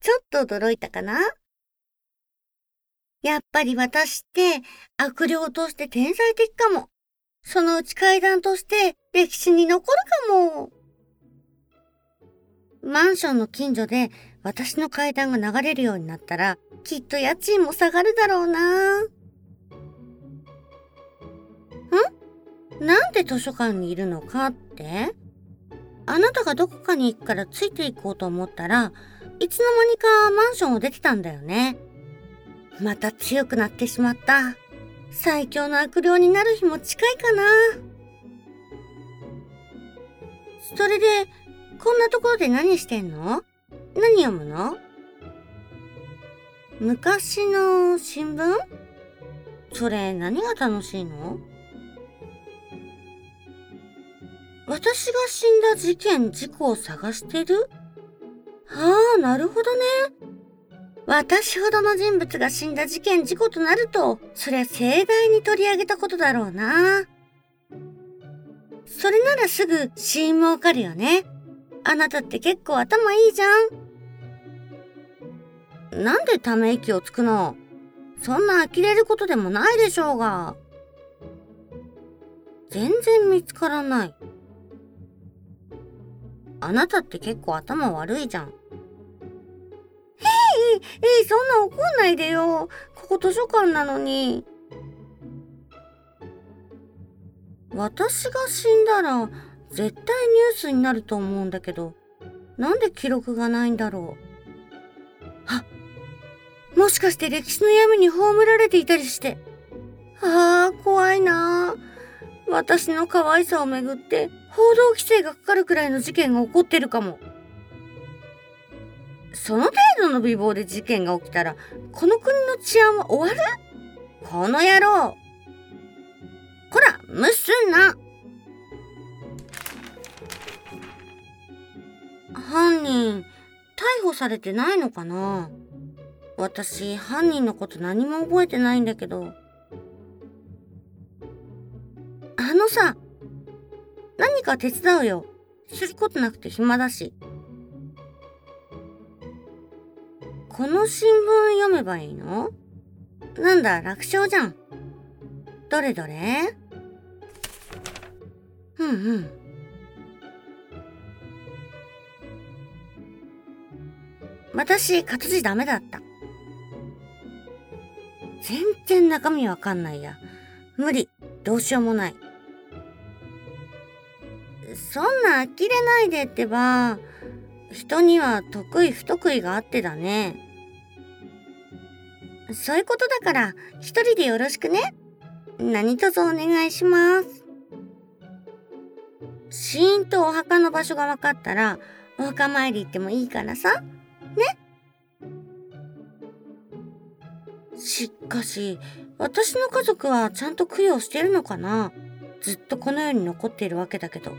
ちょっと驚いたかな？やっぱり私って悪霊として天才的かも。そのうち怪談として歴史に残るかも。マンションの近所で私の怪談が流れるようになったら、きっと家賃も下がるだろうな。なんで図書館にいるのかって？あなたがどこかに行くからついていこうと思ったら、いつの間にかマンションを出てたんだよね。また強くなってしまった。最強の悪霊になる日も近いかな。それで、こんなところで何してんの？何読むの？昔の新聞？それ何が楽しいの？私が死んだ事件、事故を探してる？ああ、なるほどね。私ほどの人物が死んだ事件、事故となると、そりゃ盛大に取り上げたことだろうな。それならすぐ死因もわかるよね。あなたって結構頭いいじゃん。なんでため息をつくの？そんな呆れることでもないでしょうが。全然見つからない。あなたって結構頭悪いじゃん。そんな怒んないでよ。ここ図書館なのに。私が死んだら絶対ニュースになると思うんだけど、なんで記録がないんだろう。もしかして歴史の闇に葬られていたりして。怖いな。私の可愛さをめぐって報道規制がかかるくらいの事件が起こってるかも。その程度の美貌で事件が起きたら、この国の治安は終わる？この野郎。こら、無視すんな。犯人、逮捕されてないのかな？私、犯人のこと何も覚えてないんだけど。あのさ、何か手伝うよ。することなくて暇だし。この新聞読めばいいの？なんだ、楽勝じゃん。どれどれ？私、活字ダメだった。全然中身わかんないや。無理。どうしようもない。そんな呆れないでってば。人には得意不得意があってだね。そういうことだから一人でよろしくね。何卒お願いします。死因とお墓の場所が分かったらお墓参り行ってもいいからさ。ね。しかし私の家族はちゃんと供養してるのかな？ずっとこの世に残っているわけだけど。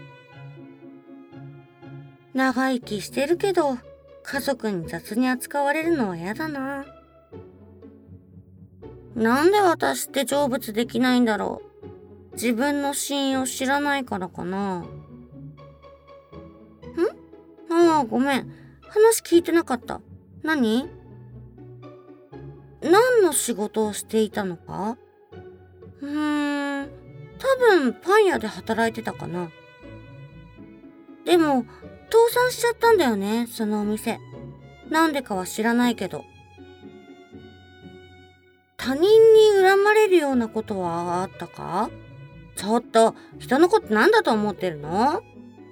長生きしてるけど家族に雑に扱われるのは嫌だな。なんで私って成仏できないんだろう。自分の死因を知らないからかな。ごめん。話聞いてなかった。何の仕事をしていたのか？多分パン屋で働いてたかな。でも、倒産しちゃったんだよね、そのお店。なんでかは知らないけど。他人に恨まれるようなことはあったか？ちょっと、人のことなんだと思ってるの？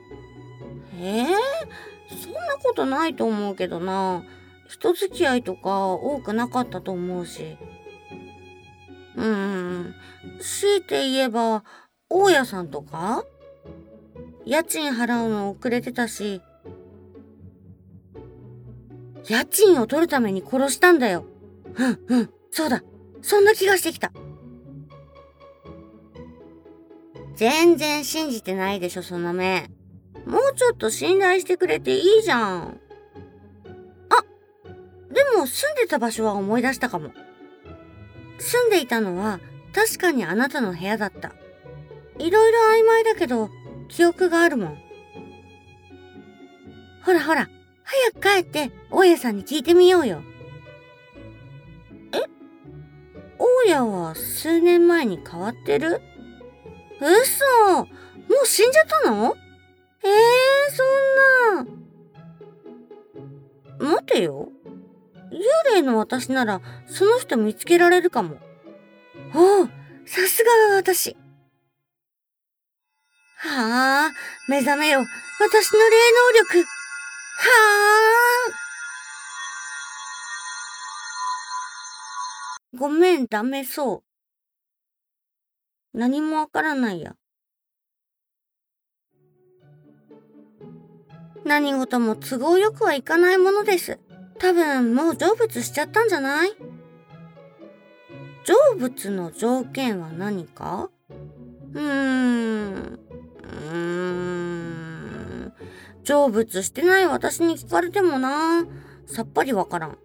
そんなことないと思うけどな。人付き合いとか多くなかったと思うし。強いて言えば、大家さんとか？家賃払うの遅れてたし、家賃を取るために殺したんだよ。そうだ。そんな気がしてきた。全然信じてないでしょ、その目。もうちょっと信頼してくれていいじゃん。でも住んでた場所は思い出したかも。住んでいたのは確かにあなたの部屋だった。いろいろ曖昧だけど記憶があるもん。ほらほら、 早く帰って大家さんに聞いてみようよ。え、大家は数年前に変わってる？嘘！もう死んじゃったの？そんな。待てよ。幽霊の私ならその人見つけられるかも。おう、さすがは私。はあ、目覚めよ。私の霊能力。はあ。ごめん、ダメそう。何もわからないや。何事も都合よくはいかないものです。多分もう成仏しちゃったんじゃない？成仏の条件は何か？成仏してない私に聞かれてもな、さっぱりわからん。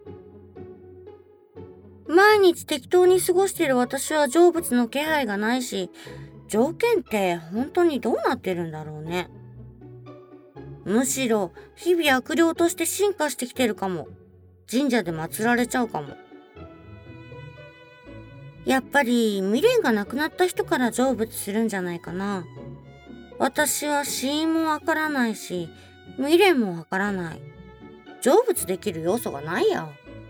毎日適当に過ごしている私は成仏の気配がないし、条件って本当にどうなってるんだろうね。むしろ日々悪霊として進化してきてるかも。神社で祀られちゃうかも。やっぱり未練がなくなった人から成仏するんじゃないかな。私は死因もわからないし、未練もわからない。成仏できる要素がないや。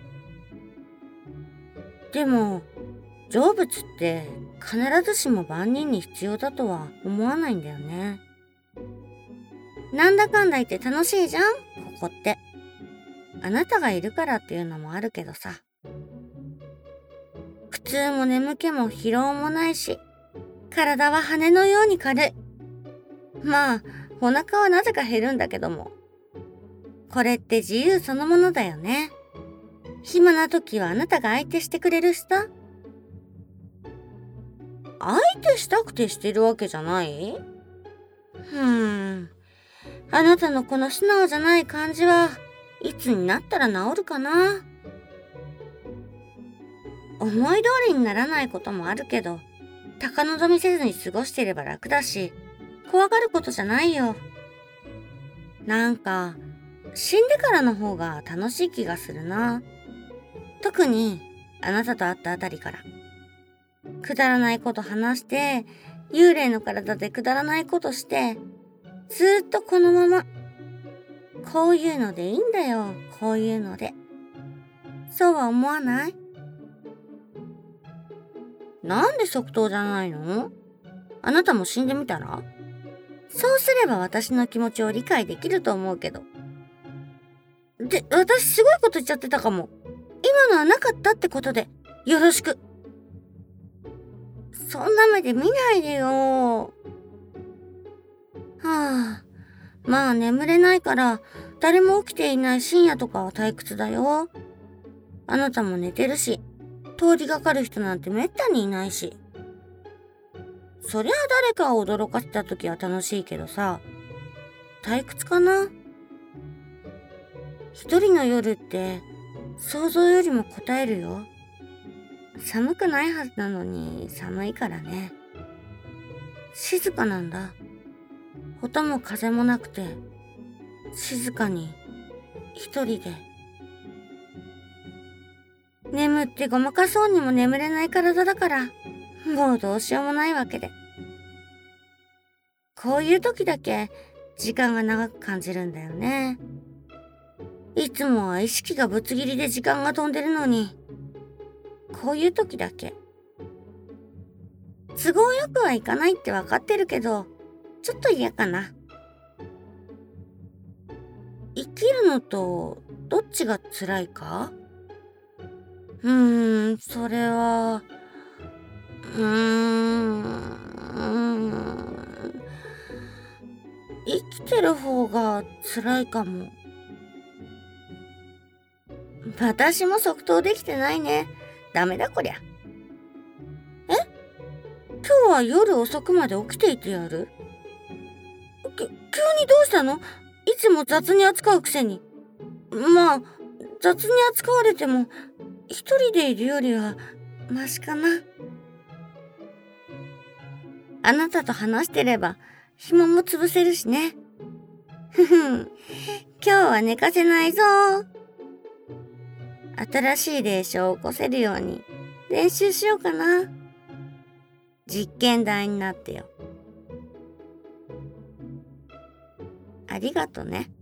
でも、成仏って必ずしも万人に必要だとは思わないんだよね。なんだかんだ言って楽しいじゃん、ここって。あなたがいるからっていうのもあるけどさ。苦痛も眠気も疲労もないし、体は羽のように軽い。まあ、お腹はなぜか減るんだけども。これって自由そのものだよね。暇な時はあなたが相手してくれるしさ。相手したくてしてるわけじゃない？あなたのこの素直じゃない感じはいつになったら治るかな。思い通りにならないこともあるけど、高望みせずに過ごしてれば楽だし、怖がることじゃないよ。なんか、死んでからの方が楽しい気がするな。特に、あなたと会ったあたりから。くだらないこと話して、幽霊の体でくだらないことして、ずーっとこのまま。こういうのでいいんだよ、こういうので。そうは思わない？なんで即答じゃないの？あなたも死んでみたら？そうすれば私の気持ちを理解できると思うけど。で、私すごいこと言っちゃってたかも。今のはなかったってことで、よろしく。そんな目で見ないでよ。はあ、まあ眠れないから、誰も起きていない深夜とかは退屈だよ。あなたも寝てるし、通りがかる人なんてめったにいないし。そりゃあ誰かを驚かせた時は楽しいけどさ、退屈かな。一人の夜って想像よりも答えるよ。寒くないはずなのに寒いからね。静かなんだ。音も風もなくて、静かに一人で。眠ってごまかそうにも眠れない体だから、もうどうしようもないわけで。こういう時だけ時間が長く感じるんだよね。いつもは意識がぶつ切りで時間が飛んでるのに、こういう時だけ。都合よくはいかないってわかってるけど、ちょっと嫌かな。生きるのとどっちが辛いか？それは、うーん、生きてる方が辛いかも。私も即答できてないね。ダメだこりゃ。今日は夜遅くまで起きていてやる？急にどうしたの？いつも雑に扱うくせに。まあ、雑に扱われても、一人でいるよりは、マシかな。あなたと話してれば、暇も潰せるしね。 ふふん。今日は寝かせないぞ。新しい霊障を起こせるように練習しようかな。実験台になってよ。ありがとね。